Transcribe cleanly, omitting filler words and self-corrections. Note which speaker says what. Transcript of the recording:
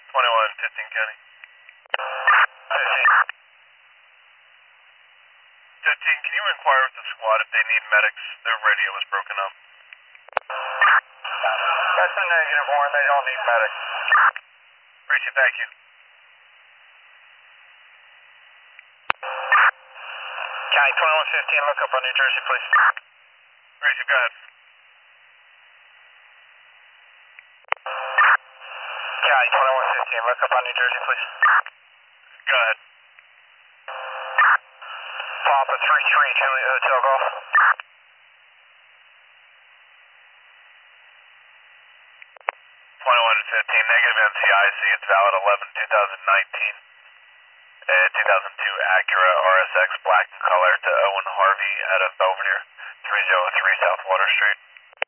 Speaker 1: 2115 County. 15, can you inquire with the squad if they need medics? Their radio was broken up.
Speaker 2: That's a negative one, they don't need medics.
Speaker 1: Appreciate it, thank you.
Speaker 2: County 2115, look up on New Jersey, please.
Speaker 1: Appreciate it, go ahead.
Speaker 2: County 2115, look up on New Jersey, please.
Speaker 1: Go ahead.
Speaker 2: Papa 33, Juliet Hotel Golf.
Speaker 1: 2115, negative NCIC, it's valid 11-2019. 2002 Acura RSX black in color to Owen Harvey out of Belvedere, 303 South Water Street.